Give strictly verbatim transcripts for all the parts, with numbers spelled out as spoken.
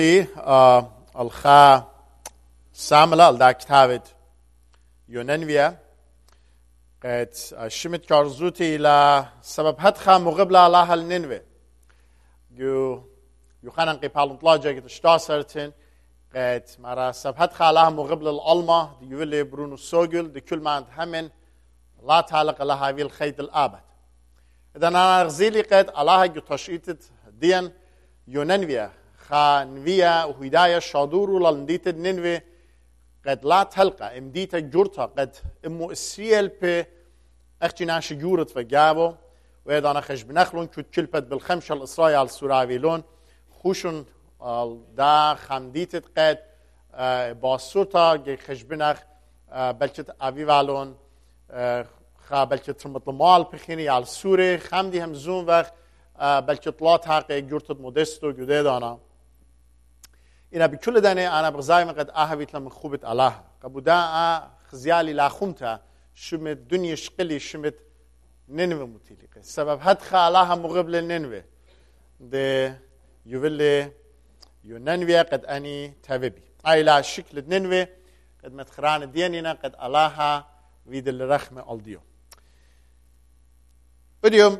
الخا ساملا دا كتابت يونانويا قد شمت كارزوتي إلى سبب هدخا مغبلة الله الننوي جو يخانن قيبالن طلاجة قد اشتاسرتن قد مرا سبب هدخا الله مغبلة الألمة دي يولي برونو سوغل دي كل ما عند همن لا تعلق الله هاوي الخيط الآبد إذا أنا أغزيلي قد الله جو تشئيتت ديان يونانويا خا نويا وهدايا شادورو لنديت ننوي قد لا تلقى امديت جورتا قد امو السيل بي اختناش جورت فجابو وإذا أنا خش بنخلون كد كلبت بالخمشة الإسرائيل السوراويلون خوشون دا خمديت قد باسورتا جي خش بنخ بلكت أبيوالون خا بلكت رمطلمال بخيني على السوري خمدي هم زون وقت بلكت لا تحقق جورتت مودستو جده دانا إنا بكل دانه أنا بغزاي من قد أهويت لمن خوبت الله قبودا خزيالي لا خمتا شمت دنيا شقلي شمت ننوي متيلقه سبب هدخ الله مغبل ننوي ده يولي يونانوي قد أني تاببي أي لا شكل ننوي قد متخران ديننا قد الله ويد الرحمة الديو اليوم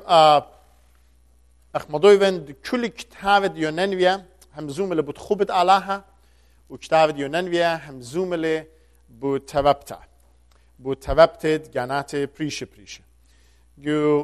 أخمدوين كل كتاب يونانوي همزوم اللي بتخوبت علىها وكتاب يونانويا همزوم اللي بتوابتا بتوابتد جاناتي بريشة بريشة جو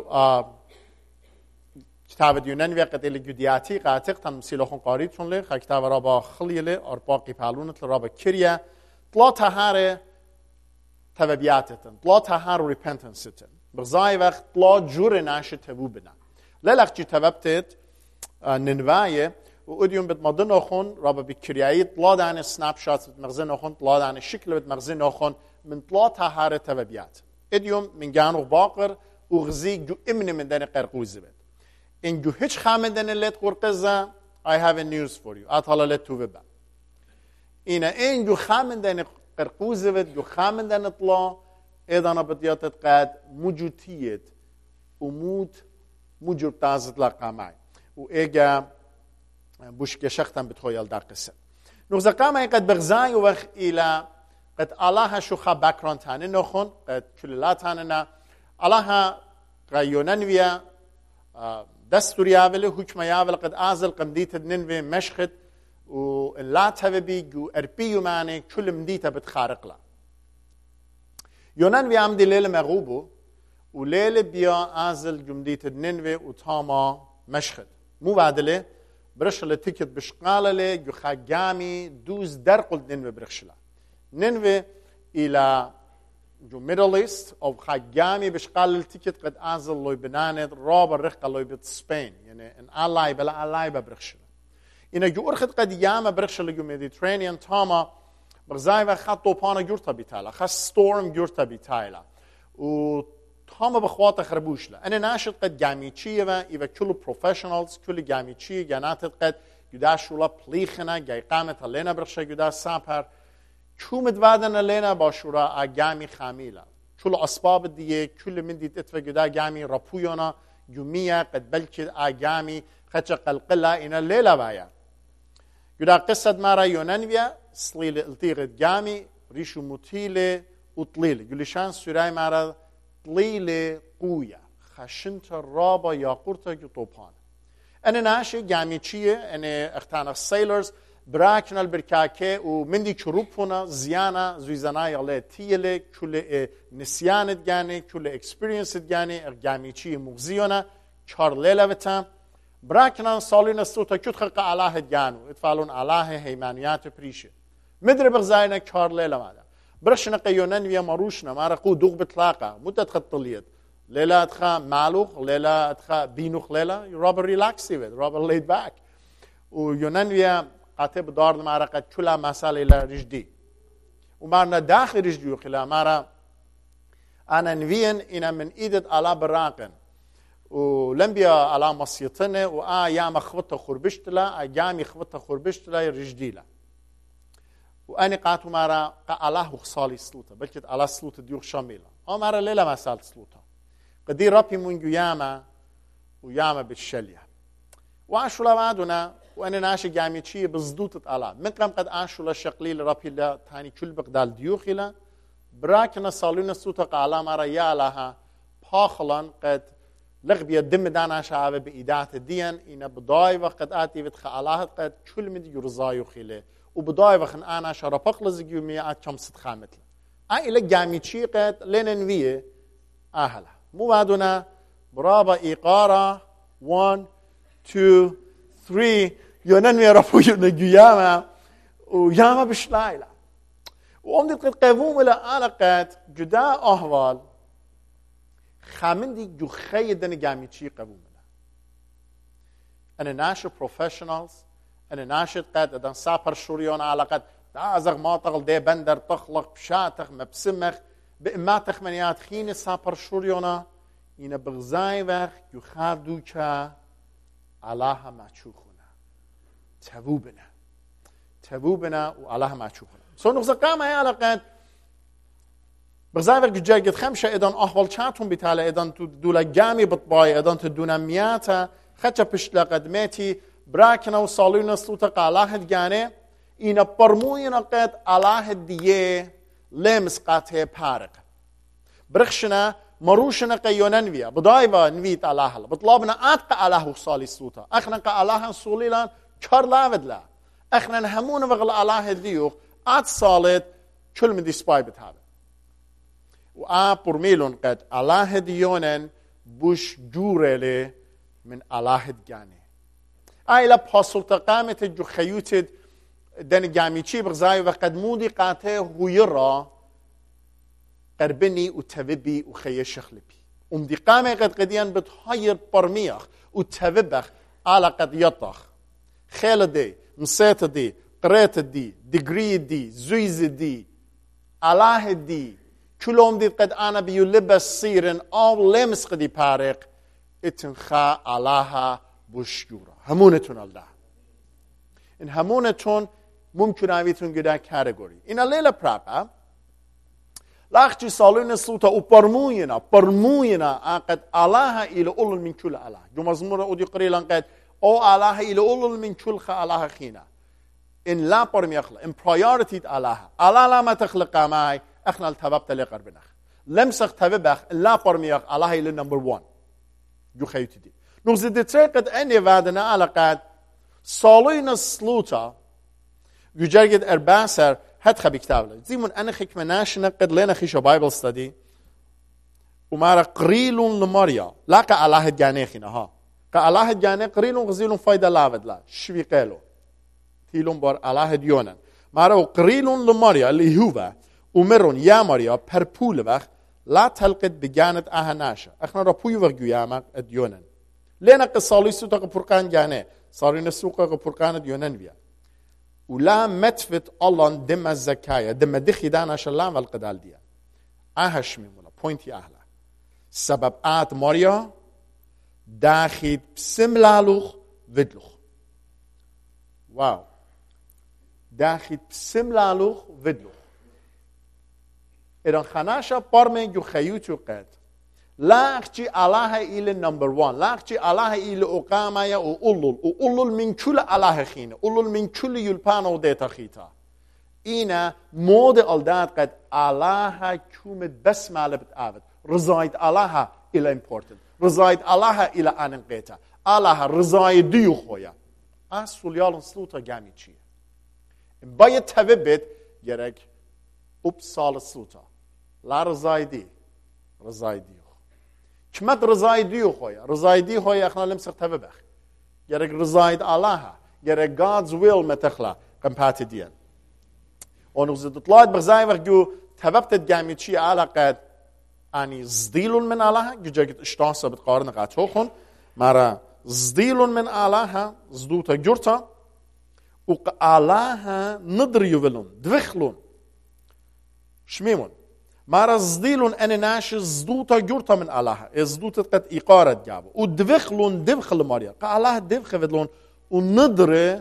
كتاب يونانويا قد اللي جدياتي قاتق تمثيلهم قاريتون له كتاب رابا خليله أرباقي بالونت رابا كريا طلا تهاره توابياتتن طلا تهاره ريبنتنستن بغزاي وقت طلا جور ناش توبنا للأخ توابتد ننوايه وأديم بتمضن أخون رابع بكرياي طلا دان سناب شات بتمغزن أخون طلا دان الشكل بتمغزن أخون من طلا تهارة توابيات أديم من جانو باقر وغزي جو إمن من دان قرقوز بيت إن جو هيش خامن دان اللي تقرقزة I have a news for you أطلع لتوبة إنا إن جو خامن دان قرقوز بيت جو خامن دان طلا إذا أنا بديت قاد موجودية وموت موجود تازت لقامعي وإيجا بوش كشختم بتخيل در قصة نوزا قام قد بغزاي وخ إلى قد الله شو خا باكرون تاني نخون قد كل تاننا الله قيونانويا دستوري أوله حكم ياول قد أزل قمديت ننوي مشخد ولا تبي جو أربيو ماني كل مديته بتخارق له يونانويا عمدي ليلة مغوبو وليلة بيا أزل جمديت ننوي وتاما مشخد مو بعدله برشله تيكت بشقاله له جو خاجامي دوز در قلت ننوي برشله ننوي الى جو ميدل ايست او خاجامي بشقاله التيكت قد ازل لوي بنانه راب الرقه لوي بت سبين يعني ان الاي بلا الاي برشله ان جو ارخد قد ياما برشله جو ميديترينيان تاما برزاي و خط طوفان جورتا بيتالا خ ستورم جورتا بيتالا و تمام بخوات خربوش له أنا ناشط قد جاميتشية و إذا كل بروفيشنالز كل جاميتشية جانات قد جداش ولا بليخنا جاي قامت لنا برشة جدا سامبر شو متوادنا لنا باشورا أجامي خاميلا كل أسباب ديه كل من دي تتفق جدا جامي رابويونا يومية قد بلكي أجامي خدش قلقلة إن الليلة بايا جدا قصة مارا يونانويا سليل التيغ جامي ريشو مطيلة وطليلة جلشان سوراي مارا طليلة قوية خشنت الرابة ياقورتا جطوبان أنا ناشي جاميتشية أنا اختانا السيلرز براكنا البركاكي ومندي كروبونا زيانا زويزانا يالي تيلي كل نسيانت جاني كل اكسبرينست جاني جاميتشية مغزيونا كار ليلة بتام براكنا صالين السوطة كت خلق علاه جانو اتفعلون علاه هيمانيات بريشة مدر بغزاينا كار ليلة ماذا برشنا قيونانويا ماروشنا ما رقو دوغ بطلاقة مدة خطليت ليلة أدخا مالوخ ليلة أدخا بينوخ ليلة رابر ريلاكسي بيت رابر ليد باك ويونانويا قاتب دار ما رقت كلها مسألة إلى رجدي ومارنا داخل رجدي وخلا مارا أنا نوين إنا من إيدت على براقن ولم بيا على مصيتنا وآ يام خبطة خربشتلا أجامي خبطة خربشتلا رجديلا وأنا قاتو مارا قاله خصالي سلوطة بلكت على سلوطة ديوخ شاميلا أو مارا ليلة ما سالت سلوطة قدي ربي منجو ياما وياما بالشلية وعشو لبعدنا وأنا ناشي جامي شيء بزدوت على من قام قد عاشوا الشقليل رابي لا تاني كل بقدال ديوخلا براكنا صالون السوتق على ما ريا لها باخلا قد لغبي الدم دانا شعب بإيدات الدين إن بداي وقت آتي بتخالات قد كل من يرزايو خيله وبداي وقت أنا شربق لزجيومي أتشم ستخامتله أي لك جامي شيء قد لننويه أهلا مو بعدنا برابا إيقارة one two three يونن رفو ينجياما وياما بشلايلا وأمدي قد قوم إلى علاقات جدا أهوال خامندي جو خيدن جامي شي قوم إلى أنا ناشر بروفيشنالز أنا ناشر قد أدن سابر شوريون علاقات دازغ ما تغل دي بندر تخلق بشاتخ مبسمخ بإماتخ منيات خين سابر شوريونا إنا بغزاي وخ جو خادو چا علاها ما چوخونا تبوبنا تبوبنا وعلاها ما چوخونا سو نغزا قام هاي علاقات بغزاي وخ جو جاگت خمشة إدان أحوال چاتون بتاله إدان تو دولا جامي بطباي إدان تو دونا مياتا خچا پشت لقدمتي براكنا وصالونا سلوتا قالاها جانه إنا برموينا قد علاها ديه لمس قاته پارق برخشنا مروشنا قيونن ويا بدايبا نويت الله بطلبنا اتق الله صالي سوتا اخنا ق الله صوليلان كر لاودلا اخنا همون وغل الله ديوق ات صالت كل من دي سباي بتهاب وا برميلون قد الله ديونن بوش جورله من الله جاني اي لا باسلت قامت جو خيوتد دن جاميچي بغزاي وقد مودي قاته هويرا قربني وتببي وخي شخلبي ومدي قامة قد قديان بتهير برميخ وتببخ على قد يطخ خيل دي مسيت دي قريت دي ديجري دي زويز دي علاه دي كلهم دي قد أنا بيلبس سيرن أو لمس قدي بارق اتنخا علاها بشجورة همونتون الله إن همونتون ممكن أبيتون قدا كاتيجوري إن الليلة برابا لاختي صالون السلطة وبرموينا برموينا قد الله إلى أول من كل الله جو مزمور أودي قريلا قد أو الله إلى أول من كل خ الله خينا إن لا برمي أخلا إن priority الله الله لا ما تخلق معي إحنا التبابت اللي قربنا لمسخ تببخ لا برمي أخ الله إلى number one جو خيوتي دي نوزد ترقد أني بعدنا على قد صالون السلطة يجرد أربعسر هات خبي كتاب زيمون أنا خيك مناشنا قد لنا خيشة بايبل ستدي ومارا قريلون لماريا لا كالله جانيخنا ها كالله جاني قريلون غزيلون فايدة لابد لا شوي قالوا تيلون بار الله ديونا مارا قريلون لماريا اللي هو ومرون يا ماريا بربول وخ لا تلقد بجانت أهناشا احنا ربوي وغيامك ديونا لنا قصالي سوتا قبرقان جاني صارين السوق قبرقان ديونا بيا ولا متفت الله دم الزكاية دم دخي دانا شلام والقدال ديا اهش ميمولا بوينتي اهلا سبب آت ماريا داخل بسم لالوخ ودلوخ واو داخل بسم لالوخ ودلوخ إذن خناشا برمين جو خيوتو قد لا أختي الله إلى نمبر وان لا أختي الله إلى أقامة وأولول وأولول من كل الله خينة أولول من كل يلبانا وديتا خيتا إنا مود الداد قد الله كومت بس مالبت آبد رزايد الله إلى important رزايد الله إلى أنقيتا الله رزايد ديو خويا أسول يالن سلوتا جامي چيه باید تببت يرك أبسال سلوتا لا رزايدي رزايدي كمت رزايدي خويا رزايدي خويا اخنا لمسخ تببخ يرك رزايد الله يرك God's will متخلا قمباتي ديان ونغزد طلعت بغزاي وخجو تببت جامي چي علاقات اني زديلون من الله جو جاكت اشتاسة بتقارن قاتوخون مارا زديلون من الله زدوتا جورتا وق الله ندر يولون دوخلون شميمون مارا زديلون أنا ناش زدوتا جورتا من الله زدوتا قد إقارة جابو ودوخلون دوخل ماريا قا الله دوخ فدلون وندر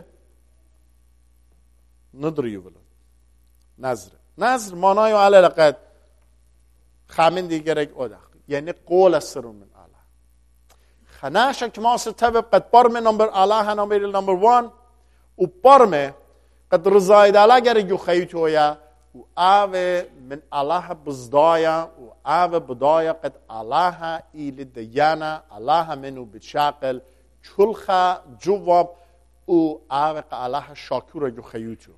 ندر يولون نظر نظر مانايو على لقد خامن دي گرگ اودخ يعني قول السرون من الله خناشك ما ستبب قد بار من نمبر الله نمبر نمبر وان وبرمه قد رزايد على جرجو خيتويا وآوه من الله بزدايا وآوه بدايا قد الله إلى الديانة الله منه بتشاقل شلخة جواب وآوه قد الله شاكورة جو خيوتو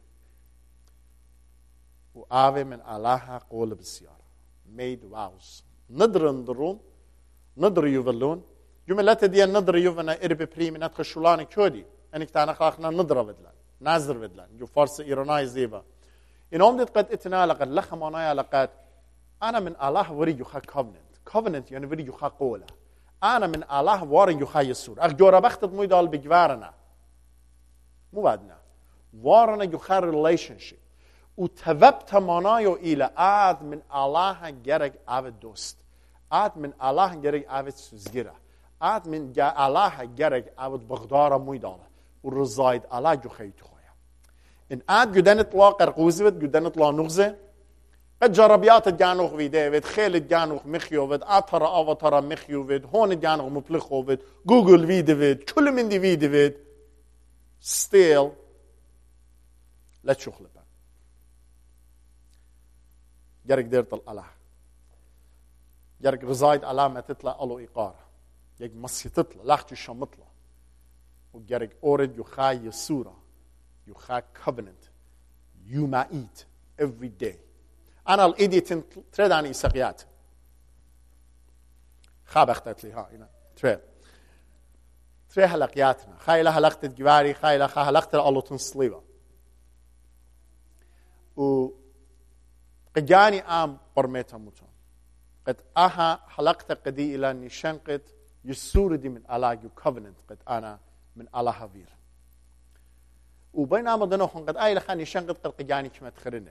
وآوه من الله قول بسيارة ميد واوز ندر ندرون ندر يوفلون جملة دي ندر يوفنا إربي بريمي ندخل شولاني كودي انك تانا خلاقنا ندر بدلان نازر بدلان جو فارس إيراناي زيبا إن أمدت قد اتنا لقد لخمانايا لقد أنا من الله وري يخا covenant covenant يعني وري يخا قوله أنا من الله واري يخا يسور أخ جورا بختت مويدال بجوارنا مو بعدنا وارنا يخا relationship وتوبت مانايو إلى آد من الله جرق آد دوست آد من الله جرق آد سوزگيره آد من الله جرق آد بغدار مويداله ورزايد الله جو خيتو إن آد جدان اطلاع قرقوزي ود جدان اطلاع نغزة قد جربيات الجانوخ فيديو ود خيل الجانوخ مخيو ود آترا آواترا مخيو ود هون الجانوخ مبلخو ود جوجل فيديو ود كل من دي فيديو ود still لا تشوخ لبا جارك ديرت الله جارك رزايد علامة تطلع ألو إقارة يك مصي تطلع لاختي شمطلع وجارك أورد يخاي يسورة You have covenant. You may eat every day. أنا الإيدي تريد عن إسقيات. خاب أختت لي ها هنا تريد. تريد هلقياتنا. خايلة هلقت الجواري خايلة خا هلقت الله تنصليبا. و قجاني آم برميتها متون. قد أها هلقت قدي إلى نشان قد يسور دي من الله you covenant قد أنا من الله هفير. وبينما دنوخن قد آيلا خاني شنقد قد قجاني كما تخرنا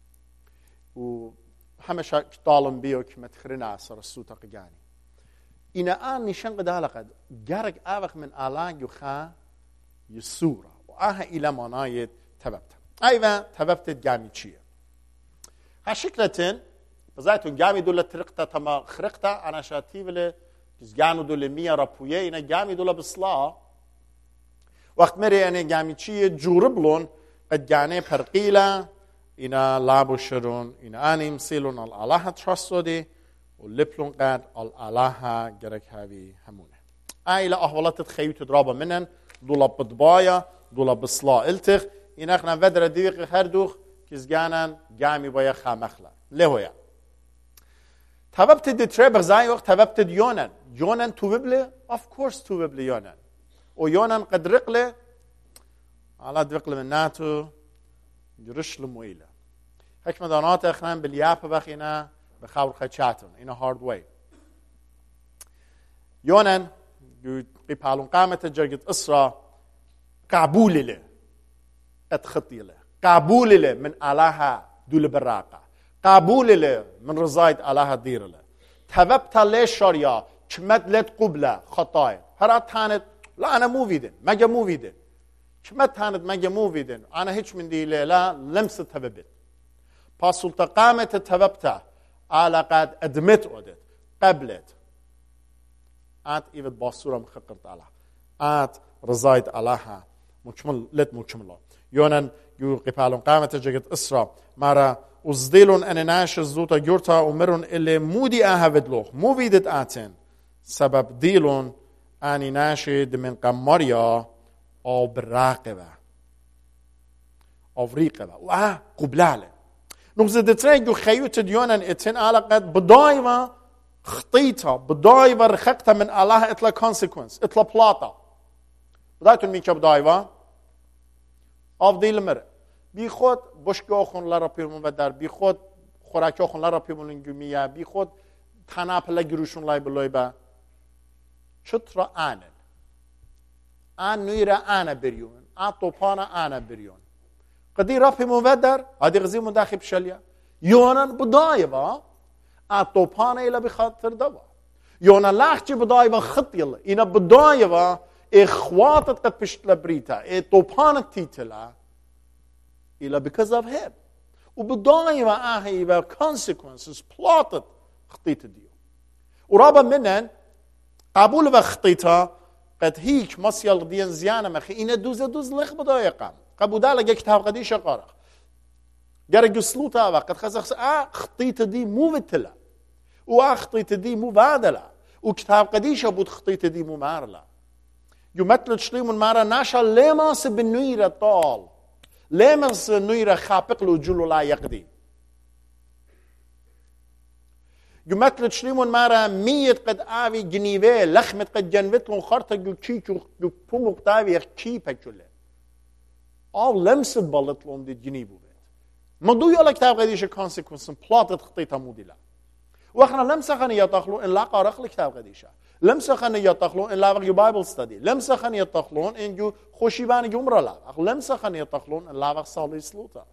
وحمشا كتالن بيو كما تخرنا صار السوطة قجاني إنا آن نشنقد هلا قد جارك آوخ من آلان يخا يسورة وآها إلى منايت تببت أيضا تببت جامي تشيه هشكلتين بزايتون جامي دولة ترقتا تما خرقتا أنا شاتيبلي جانو دولة مية رابوية إنا جامي دولة بصلاة وقت مري يعني جامي چیه جوربلون قد جانه پرقيلة إنا لابو شرون إنا آنيم سيلون الالها ترسودي ولبلون قد الالها جرك هاوي همونه آيلا أحوالات تخيوت درابا منن دولا بدبايا دولا بصلا التخ إنا اخنا ودر ديق هردوخ كيز جانن جامي بايا خامخلا لهويا تببت دي تريبغ زي وقت تببت يونن يونن تو ببلي of course تو ببلي يونن ويونان قد رقله على درقله من ناتو جرش لمويله حكمة دانات اخنان باليابة بخينا بخور خدشاتون إنا هارد واي يونان قيبالون قامت جرقت إسرا قابول له قد خطي له قابول له من آلها دول براقة قابول له من رزايد آلها دير له تببت لي شاريا كمت لت قبله خطايا هرات تانت لا أنا مو فيدن مجا مو فيدن كما تانت مجا مو فيدن أنا هيك من دي لا لمسة تببت باسولتا قامت تببتها على قد أدمت أودت قبلت آت إيفت باسورة مخقرت على آت رزايد علىها مكمل لت مكملة يونن يو قبالون قامت جگت إسرا مرا وزديلون أن ناش الزوتا جورتا ومرون اللي مودي أهفدلوخ مو فيدت آتن سبب ديلون أني ناشد من قماريا أو براقبة أو فريقبة وآه قبلالة نقصد تريجو خيوت ديونا اتن على قد بدايما خطيطة بدايما رخقتها من الله اتلا consequence اتلا بلاطة بدايتون ميكا بدايما أفضي المرء بيخود بشكوخون لارا بيرمون بدر بيخود خوراكوخون لارا بيرمون انجمية بيخود تناپ لگروشون لای بلوی با چطرا آنن آن نویرا آن بریون آن توپانا آن بریون قدی رفی مودر هدی غزی مداخل بشلیا یونان بدای با آن توپانا ایلا بخاطر دوا یونان لاخچی بدای با خطیل اینا بدای با اخواتت قد پشت لبریتا ای توپانا تیتلا ایلا because of him وبدای با آهی با consequences plotted خطيت ديو ورابا منن قبول وخطيتها قد هيك مصيال دين زيانة مخي إنا دوز دوز لخ بدايقام قبودا لقى كتاب قديش قارق جرى سلوطة وقت خزخ آه خطيت دي مو بتلا وآه خطيت دي مو بعدلا وكتاب قديش بود خطيت دي مو مارلا يمثل شليمون مارا ناشا لماس بالنويرة طال لماس نويرة خابق له جلو لا يقدي يمثل شليمون مارا ميت قد آوي جنيفة لخمت قد جنبت لون خارطة جو كيشو جو بومو قتاوي كي بكجولة أو لمس بالت لون دي جنيبو بيت مدو يولا كتاب قديش كونسيكونسن بلاطت خطيتها موديلا وإحنا لمسة خانية تخلو إن لا قارق الكتاب قديشة لمسة خانية تخلو إن لا وقت بايبل ستدي لمسة خانية تخلون إن جو خوشيبان جمرة لا لمسة خانية تخلون إن لا وقت صالي سلوطة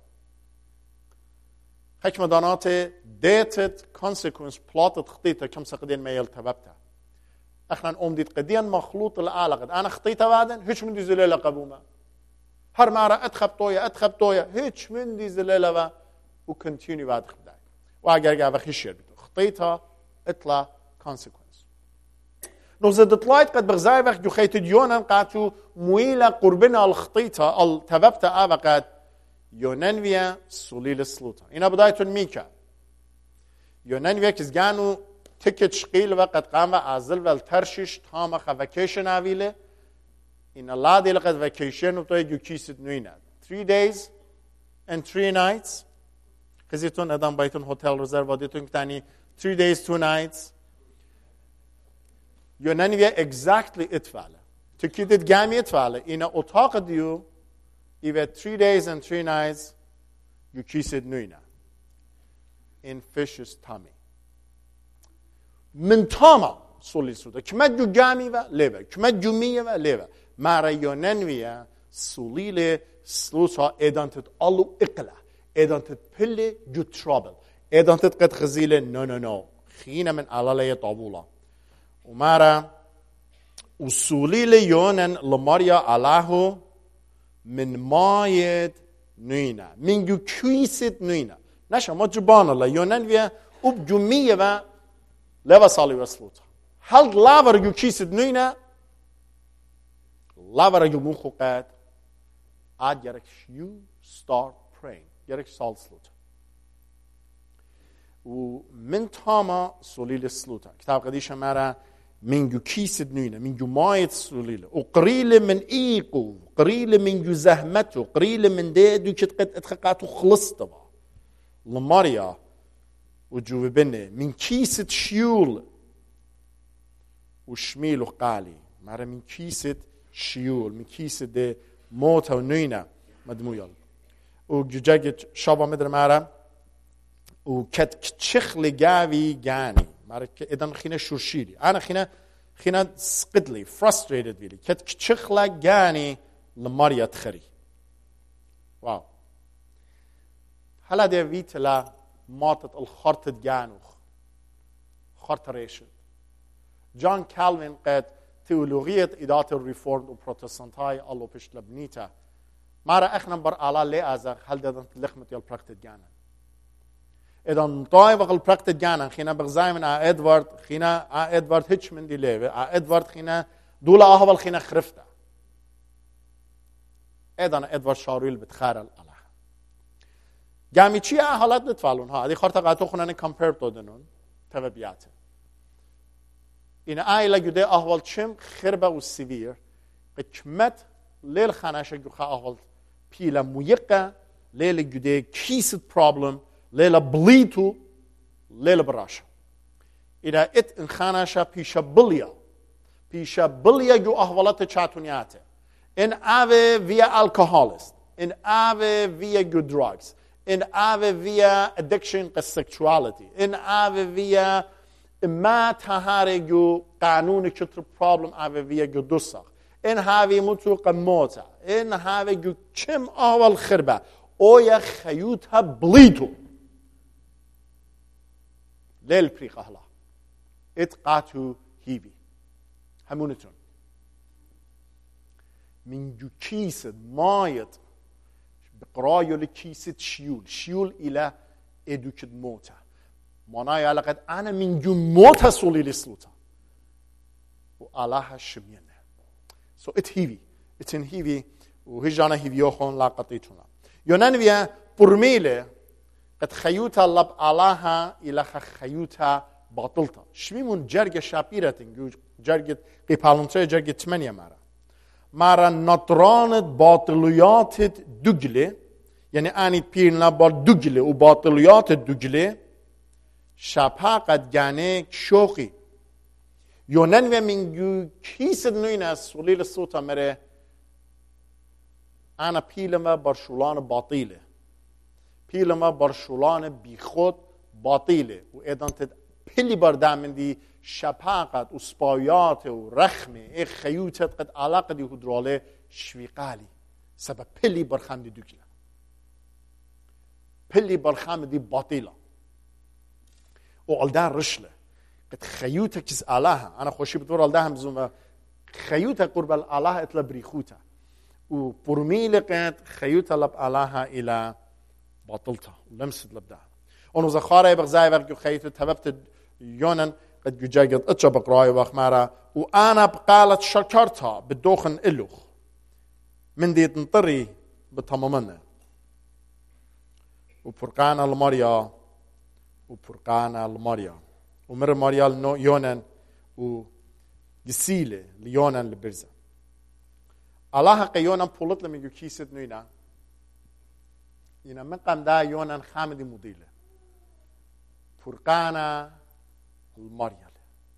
حكمة دانات ديتت كونسيكونس بلاطت خطيتها كم سقدين ما يلتببتها إحنا أمديت قديا مخلوط الآلقد أنا خطيتها بعدين هيش من دي زليلة قبومة هر مرة أدخب طوية أدخب طوية هيش من دي زليلة وكنتيني بعد خداي وأجر جاب خشير خطيتها اطلع consequence نوزد طلعت قد بغزاي وقت جو خيت ديونا قاتو مويلة قربنا الخطيتها التببتها وقت يونانويا سوليل السلوطة إنا بدايتون ميكا يونانويا كزجانو تكت شقيل وقت قام عزل والترشش تاما خفاكيشن عويلة إن الله دي لقد vacation وطوي جو كيست نوينا three days and three nights خزيتون ادام بايتون هوتيل ريزيرف ديتون كتاني three days two nights يونانويا exactly اتفعله تكيدت جامي اتفعله إن اتاق ديو إذا three days and three nights you kiss it نوينا in fish's tummy من تاما سولي سودا كما جو جامي و ليبا كما جو مية و ليبا مارا يونانويا سوليل سلوسا ادانتت ألو إقلا ادانتت بلي جو ترابل ادانتت قد خزيلة نو نو نو خينا من علالية طابولا ومارا وسوليل يونان لماريا علاه من مايد نوينا من جو كويست نوينا نشا ما جبانا لا يونانويا وب جمية و لبا صالي وصلوتا هل لابر جو كويست نوينا لابر جو مخوقات عاد يرك you start praying يرك صال سلوتا ومن تاما سوليل السلوتا كتاب قديش مرة من جو كيسد نوينة من جو مايت سوليل وقريل من إيقو قريل من جو زهمته قريل من ديدو كت قد اتخقاتو خلصتوا لماريا وجو ببنه من كيسد شيول وشميل وقالي مرة من كيسد شيول من كيسد دي موتا ونوينة مدمويال وجو جاجت شابا مدر مرة وكت كتشخلي جاوي جاني مرة إذا خينا شرشيري أنا خينا خينا سقدلي frustrated بيلي كت كتشخلا جاني لماريا تخري واو هلا دي فيتلا ماتت الخرطة جانوخ خرطة ريشد جون كالفين قد تيولوجية إدارة الريفورم وبروتستانتاي الله بيش لبنيتا مرة إحنا بر على لي أزغ هل ده لخمة يالبركت جانا إذا نطاي وقل براكت جانا خينا بغزاي من ع إدوارد خينا ع إدوارد هيتش من دي ليفي ع إدوارد خينا دولا أهول خينا خرفتا إذا إدوارد شارويل بتخارل الله جامي چي حالات نتفعلون ها دي خارطة قاتو خوناني كمبير تو دنون تببياته إن آيلا جده أهول چم خربة و سيفير قچمت ليل خاناشا جوخا أهول بيلا ميقا ليل جده كيست problem ليلة بليتو ليلة براشا إذا إت إن خاناشا بيشا بليا بيشا بليا جو أهوالات چاتونياته إن آوه via alcoholist إن آوه via جو drugs إن آوه via addiction to sexuality إن آوه via ما تهاري جو قانون كتر problem آوه via جو دوسخ إن هاوي متو قموتا إن هاوي جو كم أهوال خربة أو يا خيوتها بليتو ليل بريقة هلا اتقاتو هيبي همونتون من جو كيسد مايت بقرايو لكيسد شيول شيول إلى إدوكد موتا ماناي علاقت أنا من جو موتا سولي لسلوتا وعلاها شمينة so it heavy it's in heavy وهجانا هيفيوخون لا قطيتنا يونانويا برميله قد خيوتا لب علاها إلى خيوتا باطلتا شميمون جرگ شابيرتين جرگ قيبالونتري جرگ تمانية مارا مارا نطرانت باطليات دجلة يعني آني بيرنا بار دجلة وباطليات دجلة شابها قد جانيك شوقي يونانويا من جو كيسد نوينة سوليل الصوتا مره أنا بيلما برشولان باطيلة بيلما برشولان بيخود باطيلة وإذن تد بيلي بردام من دي شباقت وسبايات ورخمة إيه خيوتت قد علاقة دي هدرالة شويقالي سبب بيلي برخام دي دوكلا بيلي برخام دي باطيلة وعلدان رشلة قد خيوتك كس آلاها أنا خوشي بدور علدها مزومة خيوتك قرب الآلاها اتلا بريخوتا وبرميلقت خيوتا لب آلاها إلى باطلتا ولمسد لبدها ونو زخارة بغزاي وقت خيوتا تببت يونان قد جاجت اتشا بقراي وخمارا وأنا بقالت شكرتها بالدوخن إلوخ من دي تنطري بتمامنا وبرقانا الماريا وبرقانا الماريا ومر ماريا يونان وجسيلة ليونان لبرزة الله قيونان بولت لما يجو كيسد نوينا ينا مقام دا يونان خامدي مديلة فرقانا الماريال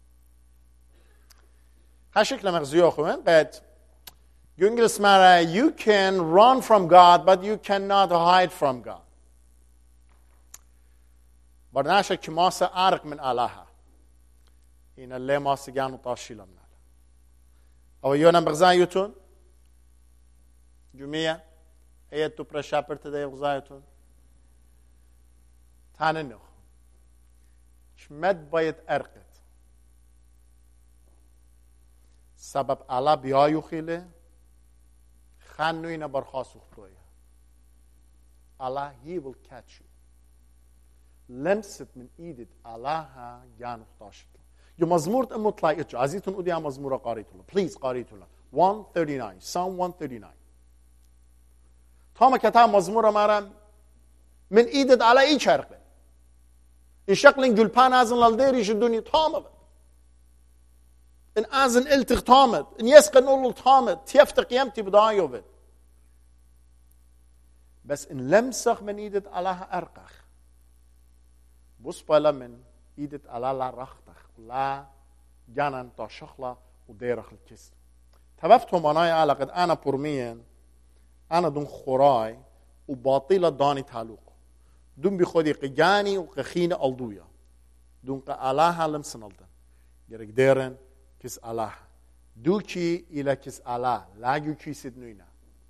هاشك لما غزيو أخوان قد يونجلس مارا you can run from God but you cannot hide from God برناشا كماسة أرق من آلها إن اللي ماسة جانو طاشيلا من آلها أو يونان بغزايوتون جميع هي تو برشابر تدي غزايتون تاننو شمد بايد ارقت سبب علا بیایو خیله خانو اینا برخواست اختویه Allah he will catch you لمست من ايدت علاها جانو اختاشت يو مزمورت امو تلاقيتشو عزيزتون اديا مزمورة قاريتولا please قاريتولا one thirty-nine Psalm one thirty-nine تاما كتاب مزمورة مارا من ايدت على اي شرقه ان شكل جلبان ازن لالديريش الدنيا تامت ان ازن التغ تامت ان يسقى نقول تامت تيفتق قيمتي بدايو بد بس ان لمسخ من ايدت علىها ارقخ بص بالا من ايدت على لا رختخ لا جانن تا شخلا وديرخ الكس توفتهم انا على قد انا برمين انا دون خوراي وباطله داني تعلق دون بخودي قجاني وقخين الضويا دون قالاها لمسنلدن يرك ديرن كس الله دوكي الى كس الله لاجو كي سدنوينا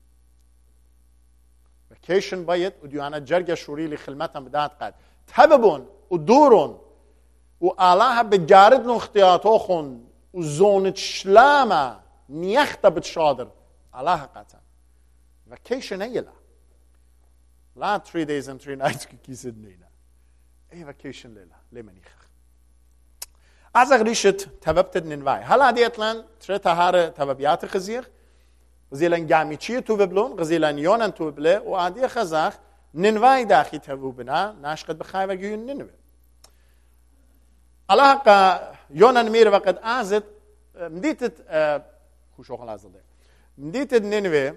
فكيشن بايت وديانا جرجا شوري لي خدمتها بدات قد تببون ودورون والله بجارد نو اختياتوخون وزونت شلامه نيخته بتشادر الله قطع vacation ايلا لا three days and three nights كي سدنينا اي vacation ليلا لمنيخ از غريشت تببت ننواي هلا ديتلان ترتا هار تببيات خزير غزيلان جاميتشي تو ببلون غزيلان يونان تو بله وعادي خزاخ ننواي داخي تبوبنا ناشقد بخاي وجيون ننوي الله قا يونان مير وقت ازت مديت خو شغل ازل مديت ننوي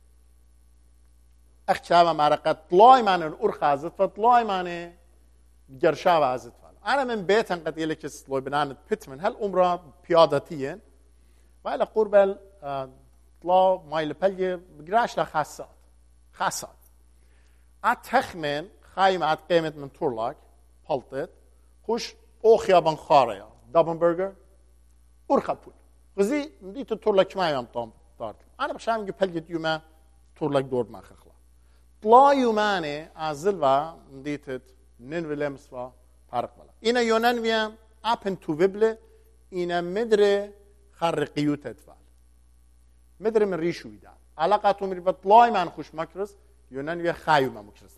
اخشابا مرقت طلاي من الأرخ ازت فطلاي من جرشاب ازت أنا من بيتن قد يلك سلوي بنان بيتمن هل أمره بيادتين وإلى قرب طلا مايل بلي بقراش له خاصات خاصات أتخمن خايم عت قيمة من تورلاك بلطت خوش أوخيا بن خاريا دابن برجر أرخا بول غزي نديت تورلاك ما يوم طام طارت أنا بشام جبلي يوما تورلاك دور ما خخلا طلا يوماني أزلوا نديت نين ويلمسوا فرق بلا اینا یونان ویم اپن تو وبله اینا مدر خرقیوت اتفال مدر من ریشو ایده علاقه تو میری بطلای من خوش مکرس یونان ویم خایو من مکرس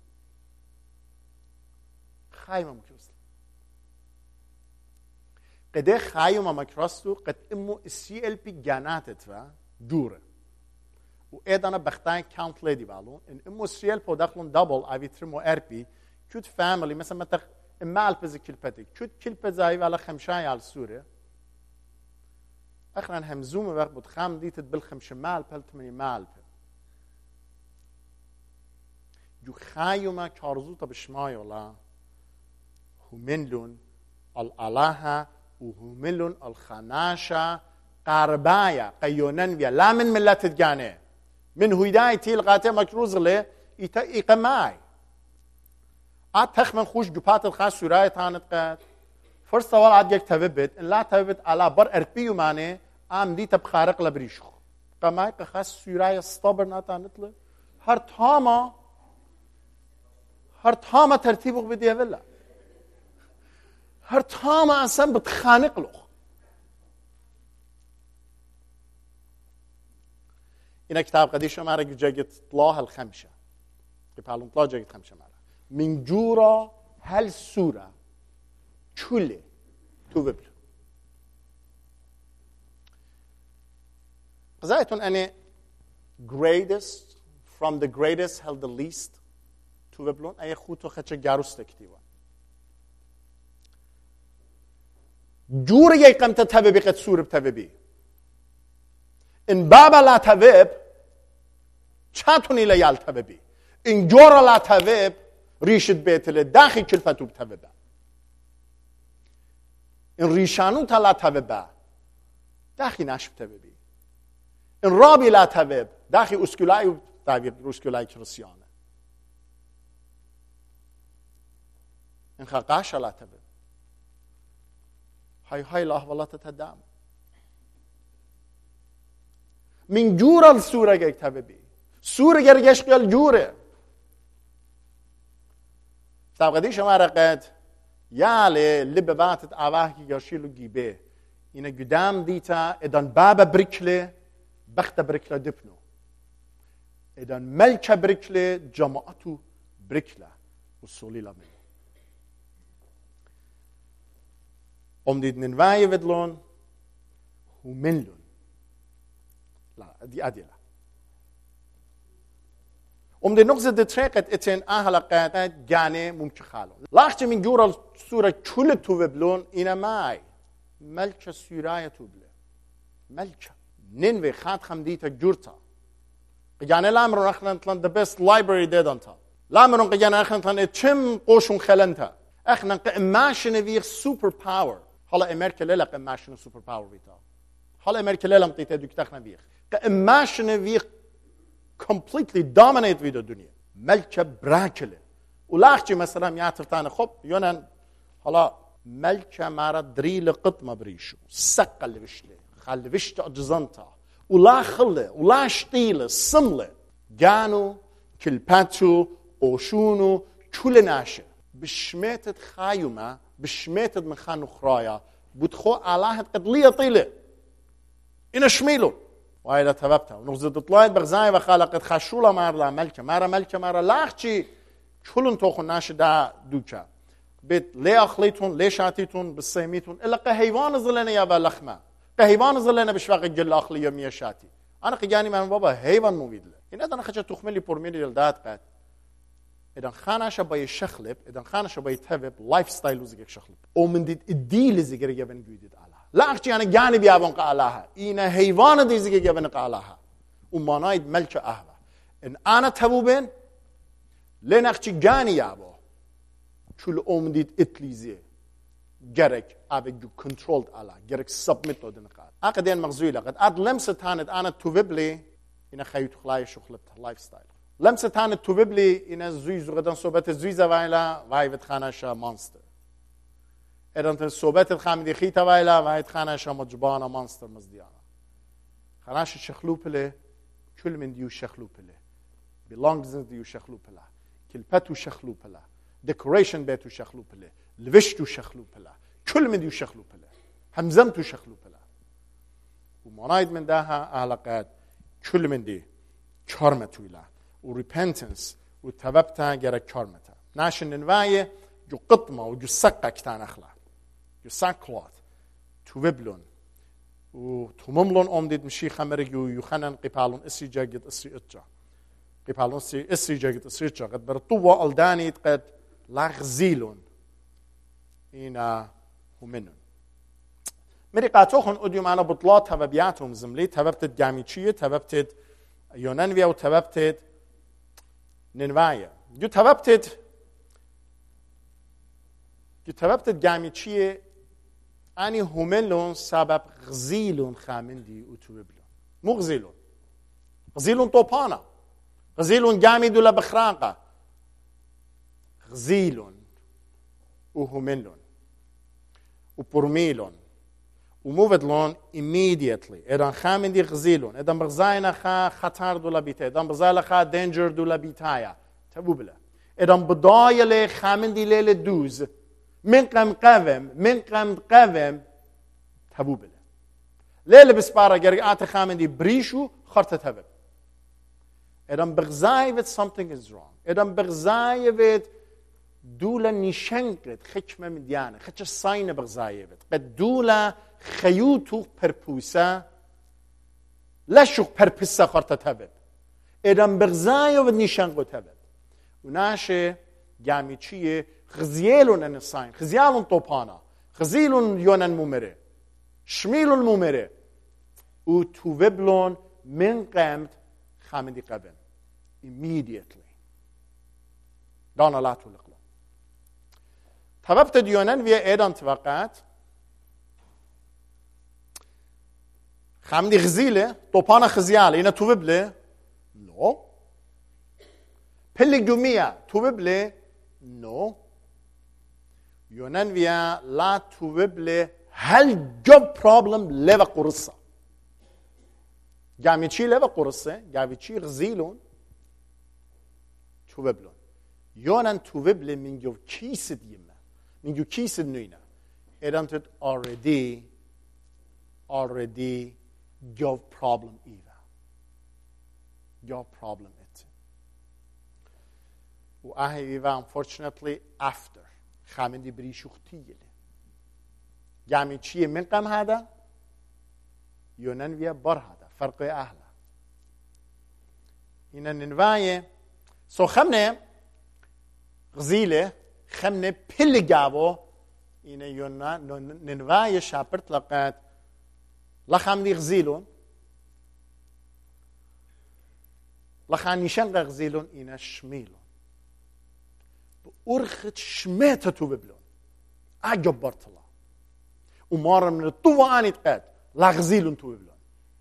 خایو من مکرس قده خايوما مكراستو قد امو السي ال بي جاناتت و دوره و ايدانا بختان كاونت ليدي بالون ان امو السي ال بي داخلون دابل اي في ترمو ار بي كود فاميلي مثلا متى امال بز كلبتك كود كلبزاي ولا خمشاي على السوره اخرا همزومه وقت بود خام ديت بالخمش مال بلت مني مال جو خايوما كارزوتا بشمايولا همنلون الالها وهملون الخناشة قربايا قيونن بيا لا من ملت الجانه من هيداي تيل قاتل مكروز له إيتا إيقماي أتخمن خوش جبات الخاص سوراي تانت قاد فرصة سوال عاد يك تببت إن لا تببت على بر أربيو ماني آم دي تبخارق لبريشخ قماي قخاص سوراي استبر ناتانت له هر تاما هر تاما ترتيبه بدي أولا هر تاما أنسان بتخانق له إن كتاب قديش ما رجع جاكت طلاه الخمسة كبالون طلاه جاكت خمسة ماله من جورا هل سورة كله توبل قزايتون أنا greatest from the greatest held the least توبلون أي خوتو خدش جاروس تكتيوا جور يي قمت تببي قد سورة بتببي إن بابا لا تبب چاتوني لا يال تببي إن جورا لا تبب ريشد بيت له داخل كلفتو بتببا إن ريشانو تا لا تببا داخل ناش بتببي إن رابي لا تبب داخل أسكولاي تاغير أسكولاي كريسيانه إن خاقاش لا تبب هاي هاي لا والله تتدام من جورا السورة جاك تببي سورة جرجش قال جورة تابقديش ما رقد ياله لبباتت آواهي ياشيلو جيبه إنه قدام ديتا إدان بابا بريكله بخت بريكله دبنو إدان ملك بريكله جماعتو بريكله وصولي لمنه om dit ننواي ودلون ومنلون لا دي أدلة om dit nog ze de trekken eten ahlaqat جانه ممكن خالون لاخت من جورا السورة كل توبلون إنا ماي ملك سورايا توبله ملك ننوي خات خمديتا جورتا قجانه لامرون اخلان تلان the best library ديدانتا لامرون قجانه اخلان تلان اتشم قوشون خلنتا اخلان قماشن ويغ سوبر باور حالا امریکا لیلا قماشن سوپر باور بیتا حالا امریکا لیلا مطیته دوک تخنا ویخ قماشن ویخ completely dominate ویدو دنیا ملکه براکله ولاخچی مثلا میاتر تانه خب یونن حالا ملکه مارا دریل قطمه بریشو سقل وشله خل وشت اجزانتا ولا خله ولا شتيله سمله جانو كلباتو اوشونو كل ناشه بشميتت خايمه بشميتت من خانو خرايا بتخو الله قد لي طيله إن شميلو وإذا تببتها ونغزد طلعت بغزاي وخالقت خشولا مارلا ملكة مارا ملكة مارا لاخشي كلن توخو ناش دا دوچا بيت ليه أخليتون ليه شاتيتون بالسيميتون إلا قهيوان ظلنا يا باللخمة قهيوان ظلنا بشواق الجل أخلي يومية شاتي أنا قجاني من بابا هيوان موجود له إن أنا خشة تخملي برميلي يلدات قد إذا خانش باي شخلب إذا خانش باي تبب لايف ستايل وزيك شخلب أو من دي الديل زيك رجبن جودد على لا أختي أنا جاني بيابون قالها إن هيوان دي زيك رجبن قالها وما نايد ملك أهلا إن أنا تبوبن لين أختي جاني يابو شو أم دي إتليزي جرك أبي كنترول على جرك سبميت لدن قال أقدين مغزوي لقد أد لمسة هاند أنا توبلي إن خيوت خلاي شخلب لايف ستايل لمسة هاند توبلي إن زوج زغدان صوبت زوج زوايلا وايد خانشة مانستر إذا صوبت الخامدي خيتا وايلا وايد خانشة مجبانة مانستر مزديانا خانشة شخلوبله كل من ديو شخلوبله belongs ديو شخلوبله كلبتو شخلوبله decoration بيتو شخلوبله لبشتو شخلوبله كل من ديو شخلوبله همزمتو شخلوبله ومنايد من داها علاقات كل من دي كارمتو إله و repentance و توبتا جرا كارمتا ناشن نوايه جو قطمه و جو سقه كتان اخلا جو ساكلوت توبلون وتمملون أمديد مشي خمرجي ويخنن قبالون إسي جاجد إسي إتجا قبالون إسي إسي جاجد إسي إتجا قد برطوة ألداني قد لغزيلون إنا همنون مريقاتوخن أديوم أنا بطلات هبابياتهم زملي تببتد جاميتشية تببتد يونانويا وتببتد ننوايا جو تببتد جو تببتد جاميتشية أني هملون سبب غزيلون خامندي وتوبلون مو غزيلون غزيلون طوبانا غزيلون جامي دولا بخراقة غزيلون وهملون وبرميلون وموفدلون immediately إذا خامندي غزيلون إذا بغزاينا خا خطر دولا بيتا إذا بغزاينا خا danger دولا بيتايا تبوبلا إذا بداية لي خامندي ليلة دوز من قم قوم من قم قوم تبوبلا ليلة بسبارة جرقات خامندي بريشو خرطة تبب إذا بغزاي with something is wrong إذا بغزاي with دولا نشنكت خشمة مديانة خش الصينة بغزاي with قد دولا خيوتو پرپوسا لشوق پرپسا خرطة تبب إذا بغزاي with نشنكو تبب وناشه جامي چيه خزيلون النصين خزيالون طوبانا خزيلون يونان مومره شميلون مومره وتوبلون من قامت خامندي قبل immediately دانا لا تولقلون تببت ديونان ويا ايضان توقعت خامندي خزيله طوبانا خزياله اينا توبله نو پلی جمعه توبله نو يونان ويا لا توبله هل جب problem لوا قرصة جامي چی لوا قرصة جامي چی غزيلون توبلون يونان توبله من جو كيسد يما من جو كيسد نوينا إذن تد already already جو problem إيفا جو problem it و أهي إيفا unfortunately after خامندي بريشو ختيلة جامي چيه من قم هذا يونان ويا بر هذا فرق أهلا هنا ننواية سو خمنة غزيلة خمنة بل جابو هنا يونان ننواية شابرت لقات لا خامندي غزيلون لا خانيشان غزيلون هنا شميلون بأرخت شميتة توبلون عجب برطلا ومارا من الطوة آني تقاد لغزيلون توبلون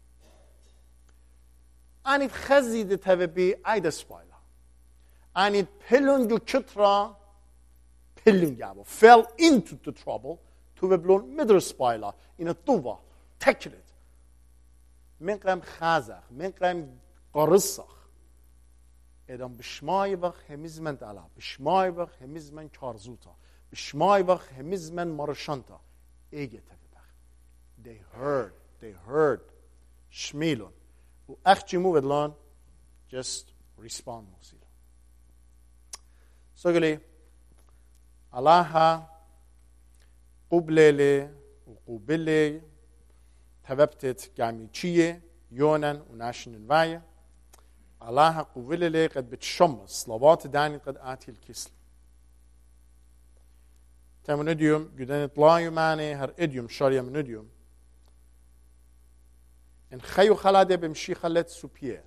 آني تخزيد تببي عيدا سبايلا آني تبلون جو كترا بلون جابو fell into the trouble توبلون مدر سبايلا إن الطوة تكرت من قام خازخ من قام قرصخ ادام بشمای وقت همزمن دلا بشمای وقت همزمن چارزوتا بشمای وقت همزمن مارشانتا ایگه تبخ they heard they heard شمیلون و اخچی مو بدلان just respond موسیلا سوگلی الله قبله و قبله تببتت جامي چیه یونن و ناشنن وایه الله قوله لي قد بتشمس صلوات داني قد آتي الكسل تمن اديوم جدان طلايو ماني هر اديوم شاريا من اديوم ان خيو خلاده بمشي خلت سوبيه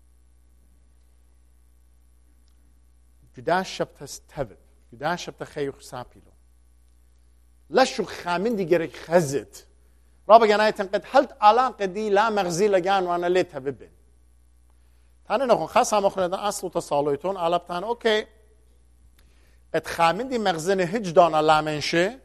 جدا شبت استهبل جدا شبت خيو سابيلو لشو خامن دي جري خزت رابع جناي تنقد حلت علاقه دي لا مغزي لجان وانا ليتها ببن تاني نخون خاصة مخندن اصل تصالويتون علبتان اوكي اتخامن دي مغزن هج دانا لامنشه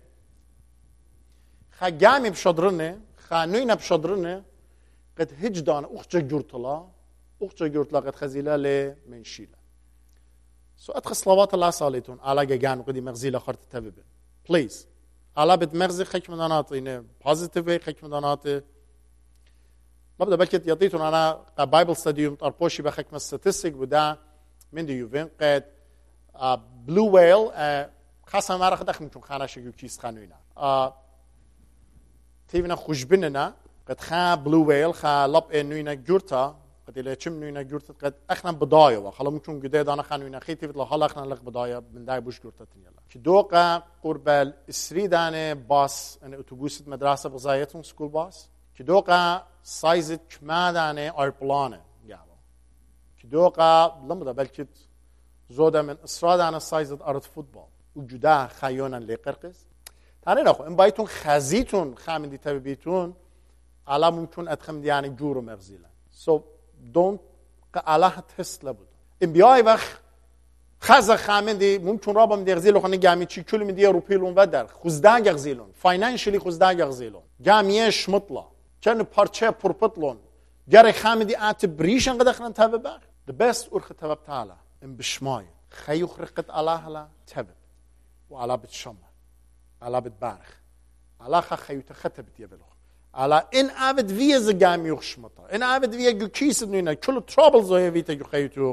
خا جامي بشدرنه خا نوينه بشدرنه قد هج دانا اخجا جورتلا اخجا جورتلا قد خزيلا لي منشيلا سو اتخ صلوات الله صاليتون على جان قدي مغزي لخرت تببن بليز على بد مغزي خك مدانات انه بوزيتيف خك مدانات مبدأ بكت يعطيتون أنا بايبل ستاديوم تربوشي بخك مستاتستيك ودا من دي يوفين قد بلو ويل خاصة ما رخ دخل منكم خانة شكو كيس خانوينا تيفنا خشبننا قد خا بلو ويل خا لب نوينا جورتا قد إلى كم نوينا جورتا قد أخنا بداية وخلا ممكن جديد أنا خان نوينا خيتي بتلا حالا أخنا لق بداية من داي بوش جورتا تنيلا كدوقا قرب السريدانة باص أن أتوبيس مدرسة بزايتهم سكول باص كدوقا سايز كمادانة أربلانة جابو كدوقا لمده بلكت زودا من إسرادانة سايز أرض فوتبول وجدا خيونا اللي قرقز تاني نخو إن بايتون خزيتون خامن دي تبيتون على ممكن أدخم يعني جورو مغزيلا so don't على تست لبود إن بياي وخ خزا خامن دي ممكن رابا من يغزيلو خاني جامي چي كل من دي روبيلون ودر خزدان يغزيلون فاينانشلي خزدان يغزيلون جاميش مطلع كان بارچه پرپتلون جاري خامن دي آت بريشن قد أخنا تابه باق the best أرخ تابب تعالى إن بشماي خيو خرقت على هلا تابب وعلى بتشمع على بتبارخ على خا خيو تختبت يبلغ على إن عبد فيه زجام يخشمطه إن عبد فيه جوكيس إنه كل troubles زي فيته يخيتو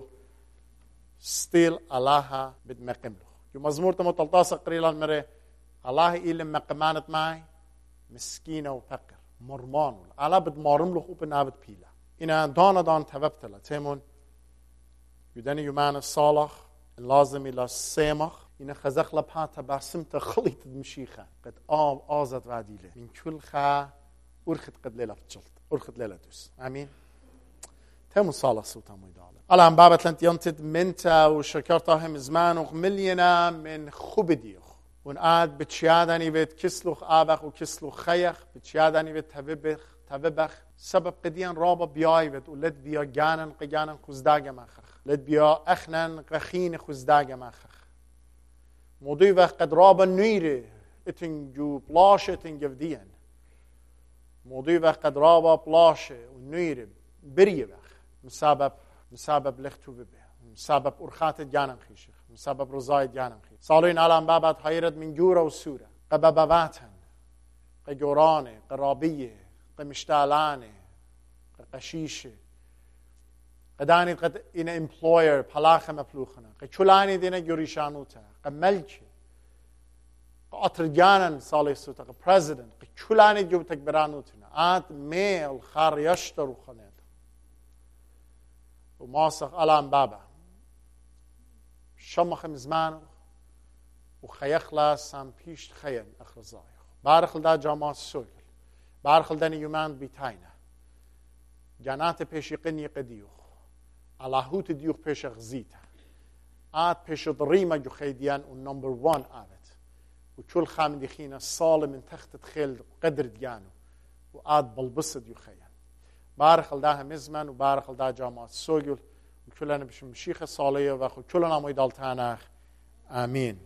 still الله بدمقمله يمزمور تمو تلطاس قريلا المرة الله إلى مقمانت معي مسكينة وفقر مرمان على بدمارم له وبن عبد بيلا إن دانا دان تببتلا تيمون يدني يمان الصالح لازم إلى السامخ إن خزخ لبها تبسمت خليت المشيخة قد آب آزد وعديله من كل خا أرخد قد ليلة بتشلت أرخد ليلة دوس آمين تيمون صالح صوتا ميدالة الان بابت لنت ينتد منتا وشكرتها هم زمان وملينا من خبديخ ونقاد بتشيادني بيت كسلوخ آبخ وكسلوخ خيخ بتشيادني بيت تببخ تببخ سبب قديان رابا بياي بيت ولد بيا جانن قجانن خزداغ مخخ لد بيا أخنن قخين خزداغ مخخ موضوع وقت قد رابا نيري اتنجو بلاش اتنجفدين موضوع وقت قد رابا بلاش ونيري بريبخ مسبب مسبب لختو ببه مسبب أرخات جانم خيشخ مسبب رزايد جانم خيش صالين على بابات حيرد من جورة وسورة قباباتن قجورانه قرابية قمشتالانه قشيشة قداني قد إن امبلوير بلاخة مفلوخنا قشولاني دينا جوريشانوتا قملكة قطر جانن صالي سوتا قبريزيدنت قشولاني جوبتك برانوتنا آت ميل خار يشترو خنات وماسخ على بابا شمخ مزمان وخيخلا سام بيشت خيان أخرزايخ بارخل دا جاماس سويل بارخل داني يومان بيتاينا جانات بيشي قني قديوخ على هوت ديوخ بيش غزيتا آت بيش ضريمة جو خيديان ونمبر وان آبت وكل خامن دي خينا صالة من تخت تخيل قدر ديانو وآت بلبصد يو خيان بارخل ده مزمن وبارخل ده جامعة سوغل وكلنا بشم شيخ صالية وكلنا ميدال تاناخ آمين